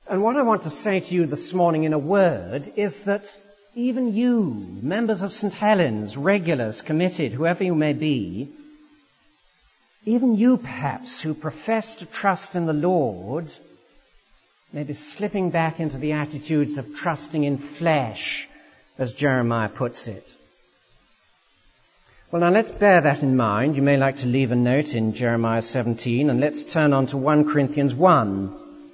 And what I want to say to you this morning in a word is that even you, members of St. Helens, regulars, committed, whoever you may be, even you perhaps who profess to trust in the Lord, may be slipping back into the attitudes of trusting in flesh, as Jeremiah puts it. Well, now let's bear that in mind. You may like to leave a note in Jeremiah 17, and let's turn on to 1 Corinthians 1.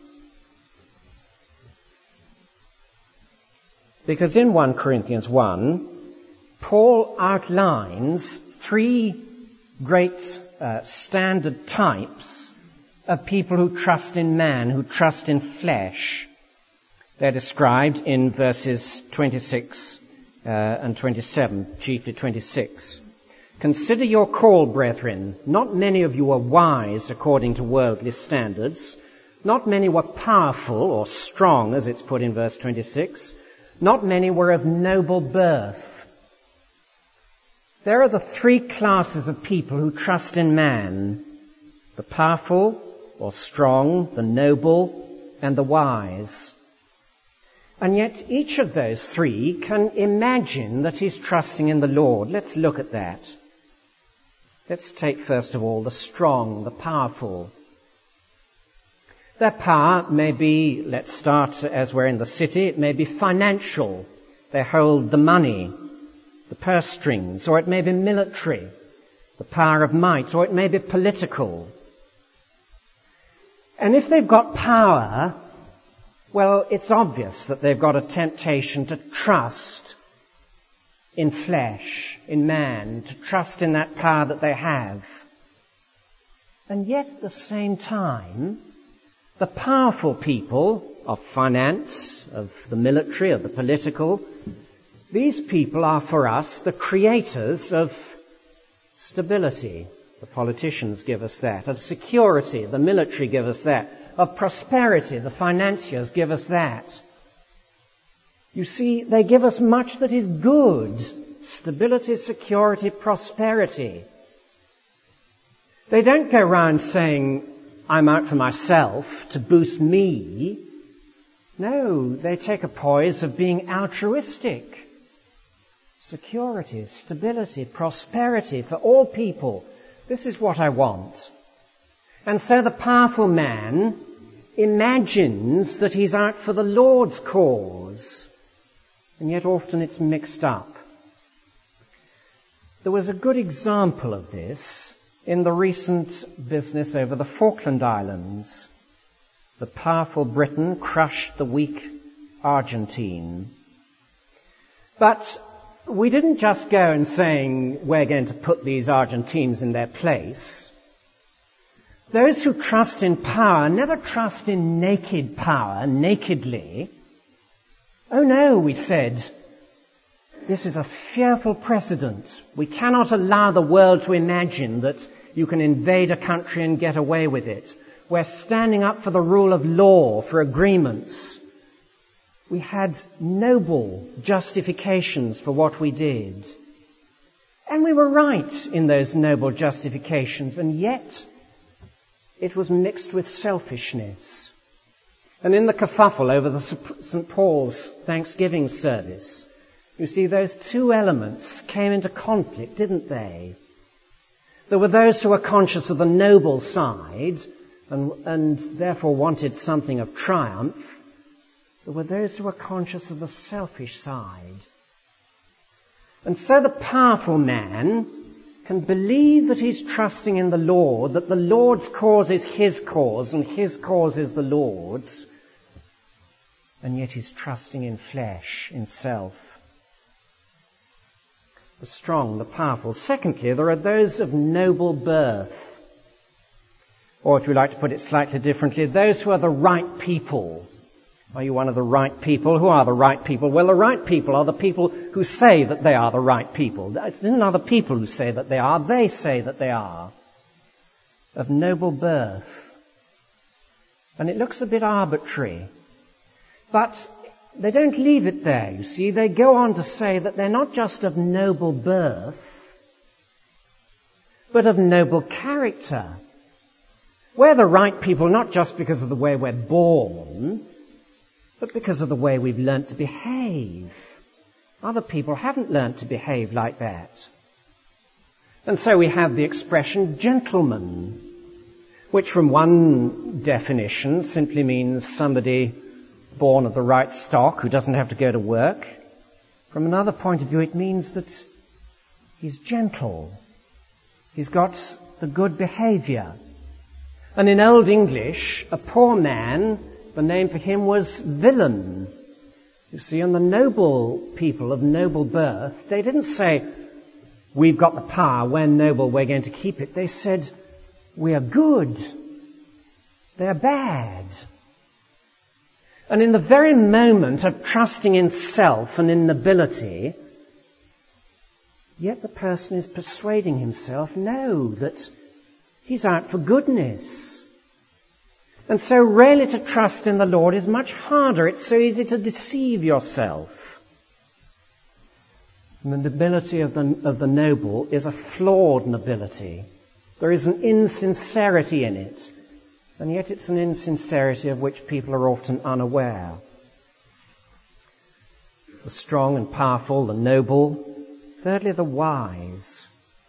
Because in 1 Corinthians 1, Paul outlines three great standard types of people who trust in man, who trust in flesh. They're described in verses 26 and 27, chiefly 26. Consider your call, brethren. Not many of you are wise according to worldly standards. Not many were powerful or strong, as it's put in verse 26. Not many were of noble birth. There are the three classes of people who trust in man: the powerful or strong, the noble, and the wise. And yet each of those three can imagine that he's trusting in the Lord. Let's look at that. Let's take first of all the strong, the powerful. Their power may be, let's start as we're in the city, it may be financial. They hold the money, the purse strings, or it may be military, the power of might, or it may be political. And if they've got power, well, it's obvious that they've got a temptation to trust in flesh, in man, to trust in that power that they have. And yet at the same time, the powerful people of finance, of the military, of the political, these people are for us the creators of stability. The politicians give us that. Of security, the military give us that. Of prosperity, the financiers give us that. You see, they give us much that is good. Stability, security, prosperity. They don't go around saying, I'm out for myself, to boost me. No, they take a poise of being altruistic. Security, stability, prosperity for all people. This is what I want. And so the powerful man imagines that he's out for the Lord's cause. And yet often it's mixed up. There was a good example of this in the recent business over the Falkland Islands. The powerful Britain crushed the weak Argentine. But we didn't just go and saying we're going to put these Argentines in their place. Those who trust in power never trust in naked power, nakedly. Oh no, we said, this is a fearful precedent. We cannot allow the world to imagine that you can invade a country and get away with it. We're standing up for the rule of law, for agreements. We had noble justifications for what we did. And we were right in those noble justifications, and yet it was mixed with selfishness. And in the kerfuffle over the St. Paul's Thanksgiving service, you see, those two elements came into conflict, didn't they? There were those who were conscious of the noble side and therefore wanted something of triumph. There were those who were conscious of the selfish side. And so the powerful man can believe that he's trusting in the Lord, that the Lord's cause is his cause and his cause is the Lord's, and yet he's trusting in flesh, in self. The strong, the powerful. Secondly, there are those of noble birth. Or if you like to put it slightly differently, those who are the right people. Are you one of the right people? Who are the right people? Well, the right people are the people who say that they are the right people. It's not other people who say that they say that they are. Of noble birth. And it looks a bit arbitrary. But they don't leave it there, you see. They go on to say that they're not just of noble birth, but of noble character. We're the right people not just because of the way we're born, but because of the way we've learnt to behave. Other people haven't learnt to behave like that. And so we have the expression gentleman, which from one definition simply means somebody born of the right stock who doesn't have to go to work. From another point of view, it means that he's gentle. He's got the good behavior. And in Old English, a poor man, the name for him was villain. You see, and the noble people of noble birth, they didn't say, we've got the power, we're noble, we're going to keep it. They said, we are good, they're bad. And in the very moment of trusting in self and in nobility, yet the person is persuading himself, no, that he's out for goodness. And so really to trust in the Lord is much harder. It's so easy to deceive yourself. And the nobility of the noble is a flawed nobility. There is an insincerity in it. And yet it's an insincerity of which people are often unaware. The strong and powerful, the noble. Thirdly, the wise.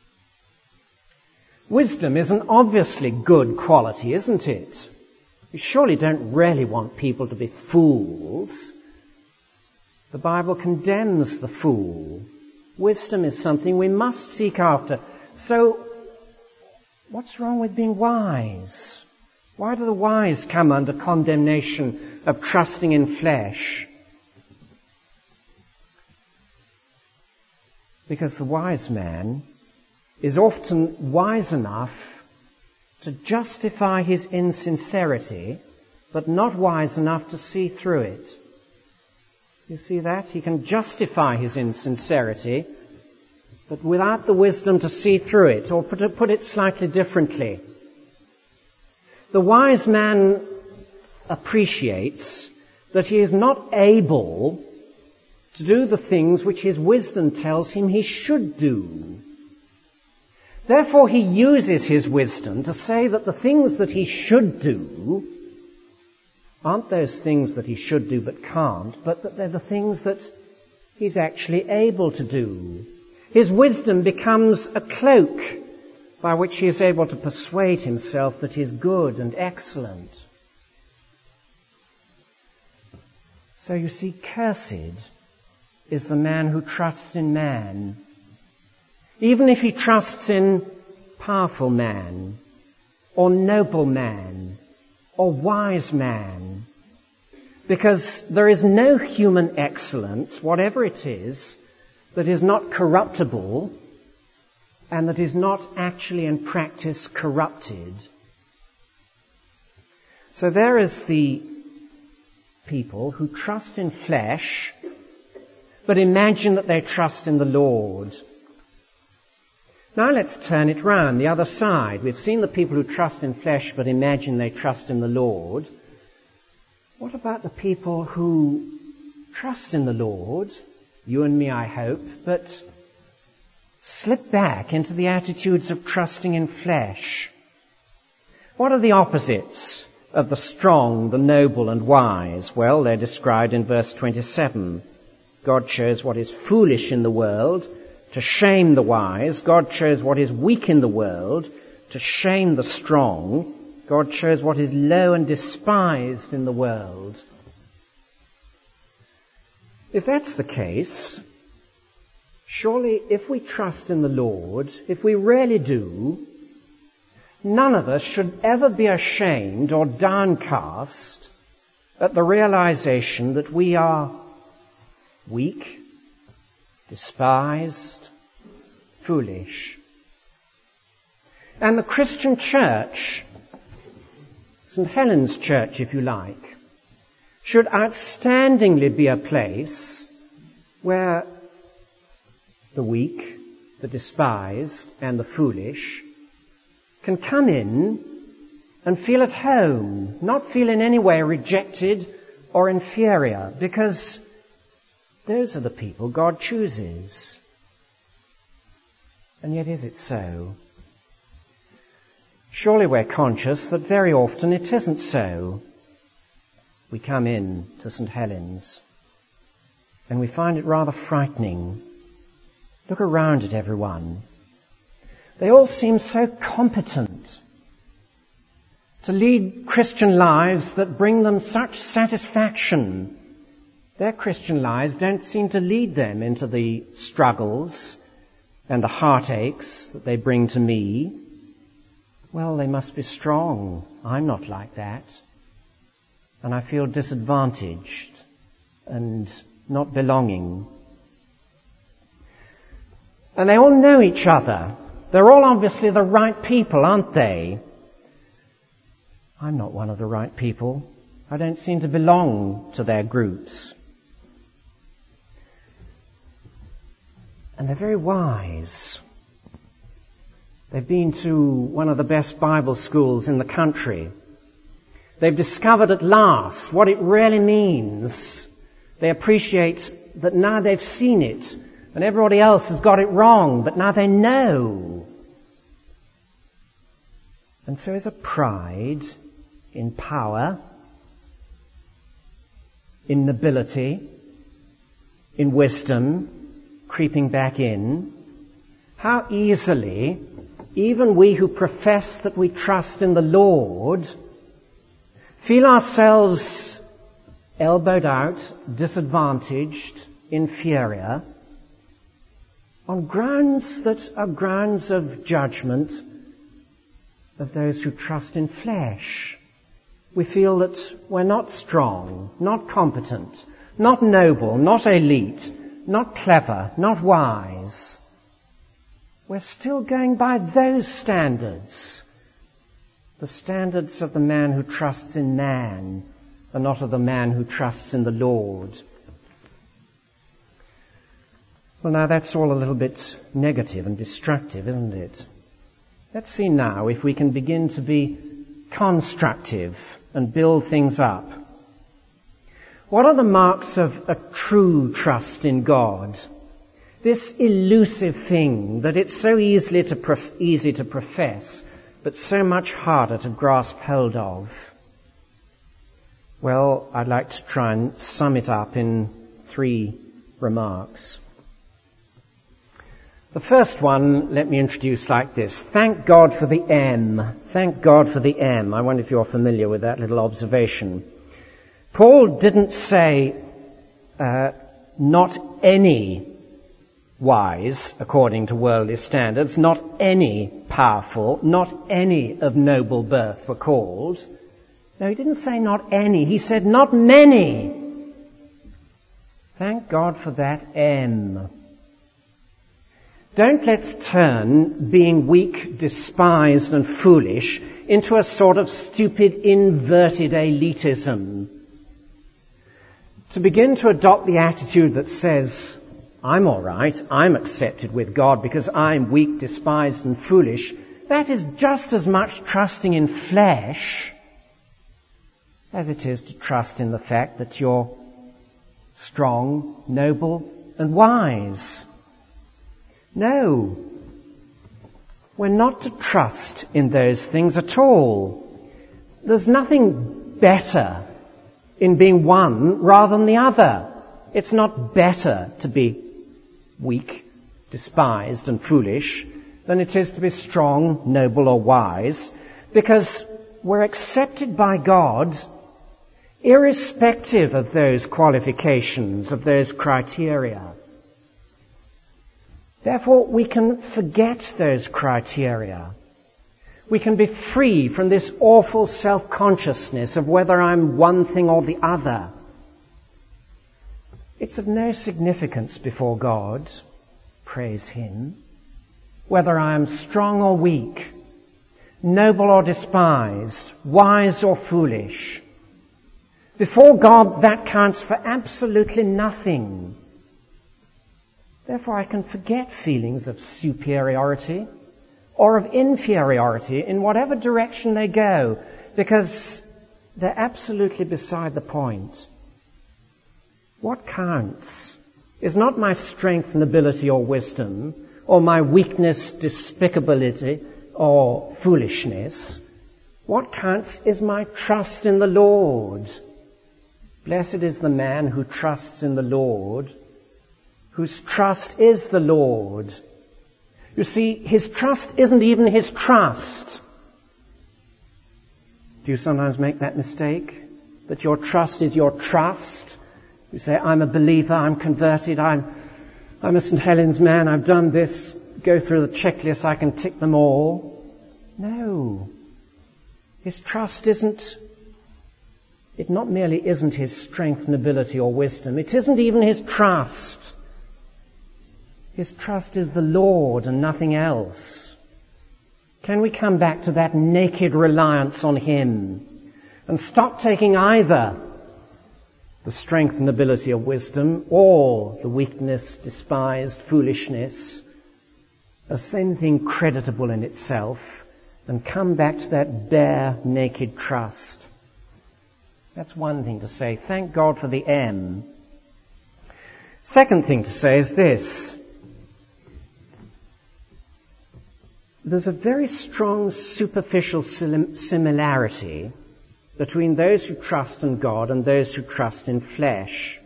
Wisdom is an obviously good quality, isn't it? You surely don't really want people to be fools. The Bible condemns the fool. Wisdom is something we must seek after. So, what's wrong with being wise? Why do the wise come under condemnation of trusting in flesh? Because the wise man is often wise enough to justify his insincerity, but not wise enough to see through it. You see that? He can justify his insincerity, but without the wisdom to see through it, or to put it slightly differently. The wise man appreciates that he is not able to do the things which his wisdom tells him he should do. Therefore, he uses his wisdom to say that the things that he should do aren't those things that he should do but can't, but that they're the things that he's actually able to do. His wisdom becomes a cloak by which he is able to persuade himself that he is good and excellent. So you see, cursed is the man who trusts in man. Even if he trusts in powerful man, or noble man, or wise man, because there is no human excellence, whatever it is, that is not corruptible and that is not actually in practice corrupted. So there is the people who trust in flesh, but imagine that they trust in the Lord. Now let's turn it round, the other side. We've seen the people who trust in flesh but imagine they trust in the Lord. What about the people who trust in the Lord, you and me I hope, but slip back into the attitudes of trusting in flesh? What are the opposites of the strong, the noble and wise? Well, they're described in verse 27. God shows what is foolish in the world to shame the wise. God shows what is weak in the world to shame the strong. God shows what is low and despised in the world. If that's the case, surely if we trust in the Lord, if we really do, none of us should ever be ashamed or downcast at the realization that we are weak, despised, foolish. And the Christian church, St. Helen's Church if you like, should outstandingly be a place where the weak, the despised and the foolish can come in and feel at home, not feel in any way rejected or inferior, because those are the people God chooses. And yet is it so? Surely we're conscious that very often it isn't so. we come in to St. Helens, and we find it rather frightening. Look around at everyone. They all seem so competent to lead Christian lives that bring them such satisfaction. Their Christian lives don't seem to lead them into the struggles and the heartaches that they bring to me. Well, they must be strong. I'm not like that. And I feel disadvantaged and not belonging. And they all know each other. They're all obviously the right people, aren't they? I'm not one of the right people. I don't seem to belong to their groups. And they're very wise. They've been to one of the best Bible schools in the country. They've discovered at last what it really means. They appreciate that now they've seen it, and everybody else has got it wrong, but now they know. And so is a pride in power, in nobility, in wisdom, creeping back in. How easily, even we who profess that we trust in the Lord, feel ourselves elbowed out, disadvantaged, inferior, on grounds that are grounds of judgment of those who trust in flesh. We feel that we're not strong, not competent, not noble, not elite, not clever, not wise. We're still going by those standards, the standards of the man who trusts in man, and not of the man who trusts in the Lord. Well, now that's all a little bit negative and destructive, isn't it? Let's see now if we can begin to be constructive and build things up. What are the marks of a true trust in God? This elusive thing that it's so easy to profess, but so much harder to grasp hold of. Well, I'd like to try and sum it up in 3 remarks. The first one, let me introduce like this. Thank God for the M. Thank God for the M. I wonder if you're familiar with that little observation. Paul didn't say, not any wise according to worldly standards, not any powerful, not any of noble birth were called. No, he didn't say not any. He said not many. Thank God for that M. Don't let's turn being weak, despised and foolish into a sort of stupid, inverted elitism. To begin to adopt the attitude that says, I'm all right, I'm accepted with God because I'm weak, despised and foolish, that is just as much trusting in flesh as it is to trust in the fact that you're strong, noble and wise. No, we're not to trust in those things at all. There's nothing better in being one rather than the other. It's not better to be weak, despised and foolish than it is to be strong, noble or wise, because we're accepted by God irrespective of those qualifications, of those criteria. Therefore, we can forget those criteria. We can be free from this awful self-consciousness of whether I'm one thing or the other. It's of no significance before God, praise Him, whether I am strong or weak, noble or despised, wise or foolish. Before God, that counts for absolutely nothing. Therefore, I can forget feelings of superiority or of inferiority in whatever direction they go, because they're absolutely beside the point. What counts is not my strength, nobility or wisdom, or my weakness, despicability or foolishness. What counts is my trust in the Lord. Blessed is the man who trusts in the Lord, whose trust is the Lord. You see, his trust isn't even his trust. Do you sometimes make that mistake? That your trust is your trust? You say, I'm a believer, I'm converted, I'm a St. Helens man, I've done this, go through the checklist, I can tick them all. No. His trust it not merely isn't his strength and ability or wisdom, it isn't even his trust. His trust is the Lord and nothing else. Can we come back to that naked reliance on him and stop taking either the strength and ability of wisdom or the weakness, despised foolishness as anything creditable in itself, and come back to that bare, naked trust? That's one thing to say. Thank God for the M. Second thing to say is this. There's a very strong superficial similarity between those who trust in God and those who trust in flesh.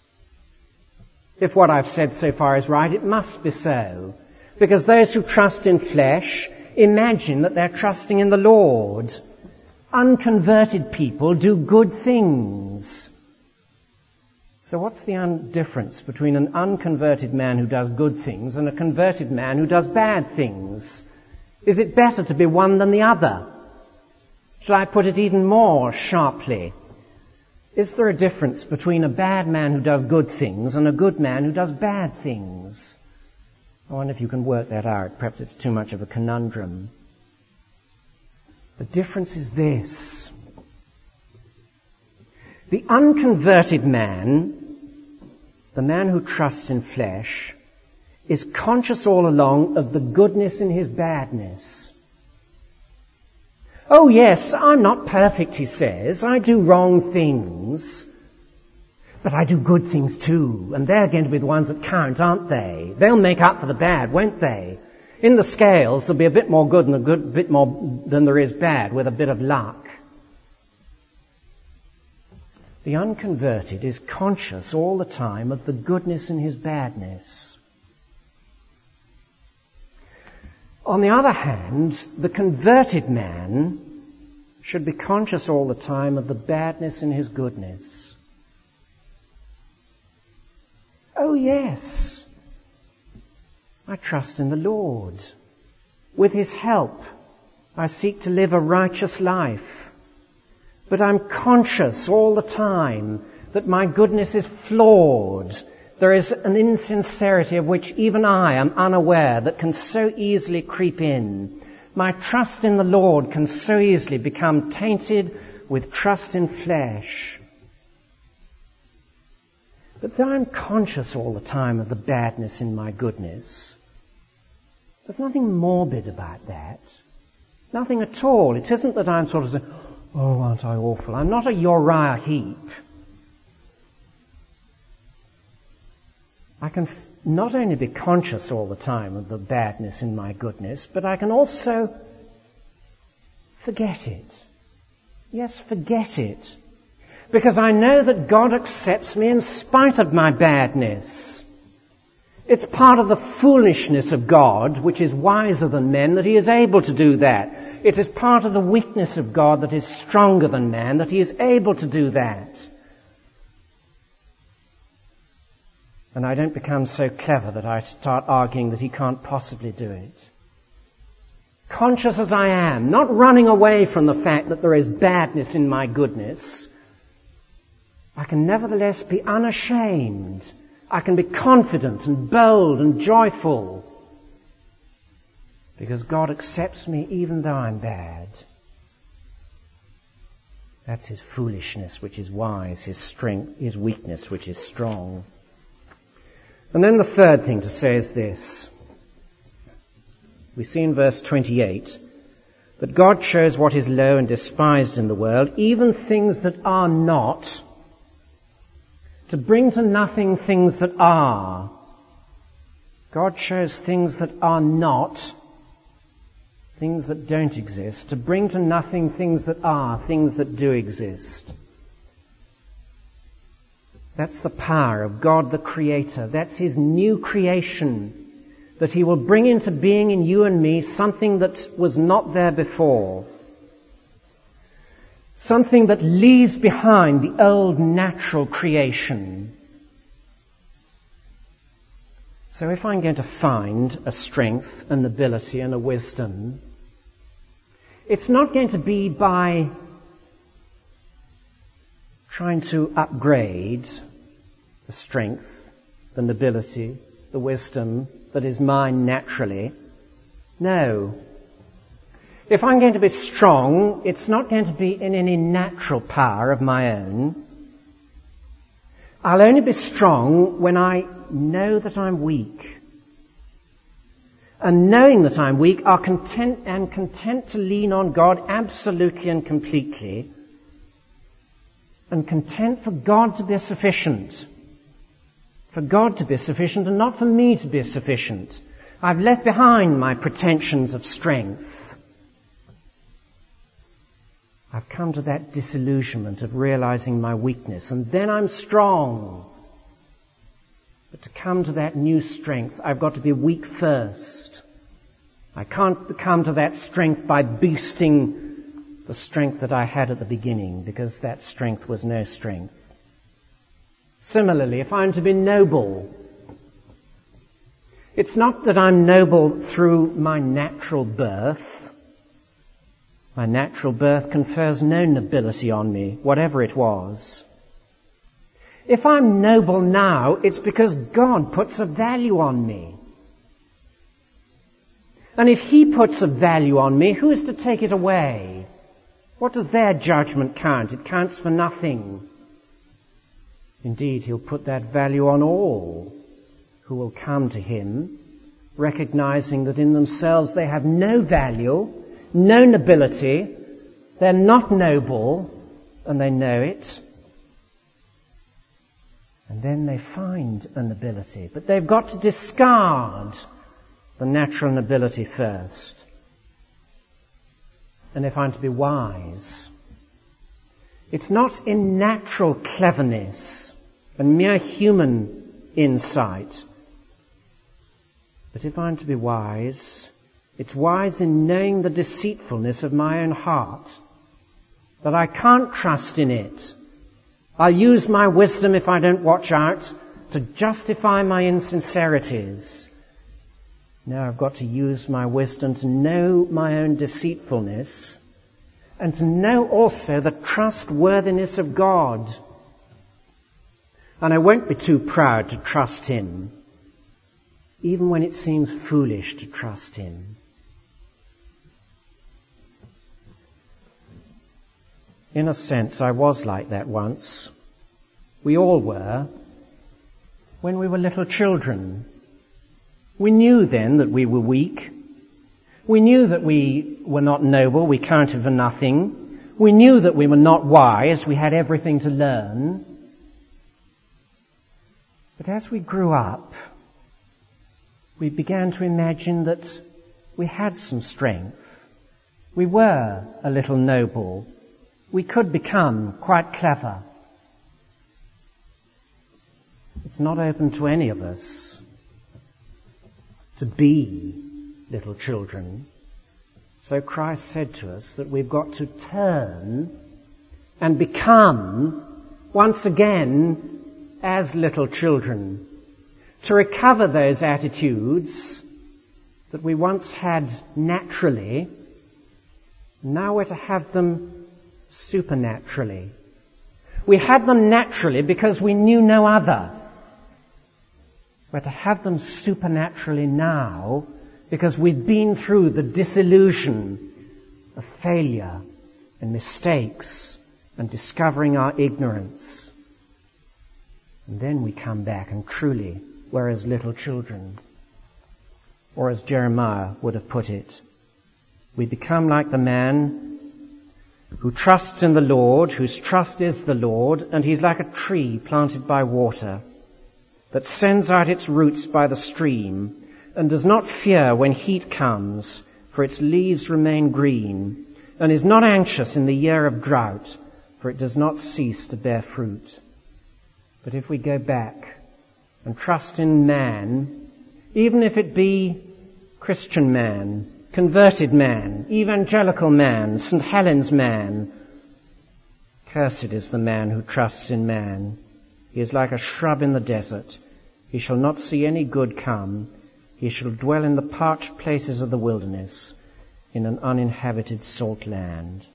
If what I've said so far is right, it must be so. Because those who trust in flesh imagine that they're trusting in the Lord. Unconverted people do good things. So what's the difference between an unconverted man who does good things and a converted man who does bad things? Is it better to be one than the other? Shall I put it even more sharply? Is there a difference between a bad man who does good things and a good man who does bad things? I wonder if you can work that out. Perhaps it's too much of a conundrum. The difference is this. The unconverted man, the man who trusts in flesh, is conscious all along of the goodness in his badness. Oh yes, I'm not perfect, he says. I do wrong things. But I do good things too. And they're going to be the ones that count, aren't they? They'll make up for the bad, won't they? In the scales, there'll be a bit more good and a bit more than there is bad, with a bit of luck. The unconverted is conscious all the time of the goodness in his badness. On the other hand, the converted man should be conscious all the time of the badness in his goodness. Oh yes, I trust in the Lord. With his help, I seek to live a righteous life. But I'm conscious all the time that my goodness is flawed. There is an insincerity of which even I am unaware that can so easily creep in. My trust in the Lord can so easily become tainted with trust in flesh. But though I'm conscious all the time of the badness in my goodness, there's nothing morbid about that. Nothing at all. It isn't that I'm sort of saying, oh, aren't I awful? I'm not a Uriah Heep. I can not only be conscious all the time of the badness in my goodness, but I can also forget it. Yes, forget it. Because I know that God accepts me in spite of my badness. It's part of the foolishness of God, which is wiser than men, that he is able to do that. It is part of the weakness of God that is stronger than man, that he is able to do that. And I don't become so clever that I start arguing that he can't possibly do it. Conscious as I am, not running away from the fact that there is badness in my goodness, I can nevertheless be unashamed. I can be confident and bold and joyful because God accepts me even though I'm bad. That's his foolishness, which is wise, his strength, his weakness, which is strong. And then the third thing to say is this. We see in verse 28 that God shows what is low and despised in the world, even things that are not, to bring to nothing things that are. God shows things that are not, things that don't exist, to bring to nothing things that are, things that do exist. That's the power of God the Creator. That's His new creation, that He will bring into being in you and me something that was not there before. Something that leaves behind the old natural creation. So if I'm going to find a strength, an ability and a wisdom, it's not going to be by trying to upgrade the strength, the nobility, the wisdom that is mine naturally. No. If I'm going to be strong, it's not going to be in any natural power of my own. I'll only be strong when I know that I'm weak. And knowing that I'm weak, I'm content to lean on God absolutely and completely. And content for God to be sufficient. For God to be sufficient and not for me to be sufficient. I've left behind my pretensions of strength. I've come to that disillusionment of realizing my weakness, and then I'm strong. But to come to that new strength, I've got to be weak first. I can't come to that strength by boosting the strength that I had at the beginning, because that strength was no strength. Similarly, if I'm to be noble, it's not that I'm noble through my natural birth. My natural birth confers no nobility on me, whatever it was. If I'm noble now, it's because God puts a value on me. And if He puts a value on me, who is to take it away? What does their judgment count? It counts for nothing. Indeed, He'll put that value on all who will come to Him, recognizing that in themselves they have no value, no nobility, they're not noble, and they know it. And then they find a nobility. But they've got to discard the natural nobility first. And if I'm to be wise, it's not in natural cleverness and mere human insight. But if I'm to be wise, it's wise in knowing the deceitfulness of my own heart, that I can't trust in it. I'll use my wisdom, if I don't watch out, to justify my insincerities. No, I've got to use my wisdom to know my own deceitfulness and to know also the trustworthiness of God. And I won't be too proud to trust Him, even when it seems foolish to trust Him. In a sense, I was like that once. We all were. When we were little children, we knew then that we were weak. We knew that we were not noble, we counted for nothing. We knew that we were not wise, we had everything to learn. But as we grew up, we began to imagine that we had some strength. We were a little noble. We could become quite clever. It's not open to any of us to be little children. So Christ said to us that we've got to turn and become once again as little children, to recover those attitudes that we once had naturally. Now we're to have them supernaturally. We had them naturally because we knew no other. We're to have them supernaturally now because we've been through the disillusion of failure and mistakes and discovering our ignorance. And then we come back and truly we're as little children. Or as Jeremiah would have put it, we become like the man who trusts in the Lord, whose trust is the Lord, and he's like a tree planted by water that sends out its roots by the stream and does not fear when heat comes, for its leaves remain green, and is not anxious in the year of drought, for it does not cease to bear fruit. But if we go back and trust in man, even if it be Christian man, converted man, evangelical man, St. Helen's man, cursed is the man who trusts in man. He is like a shrub in the desert. He shall not see any good come. He shall dwell in the parched places of the wilderness, in an uninhabited salt land.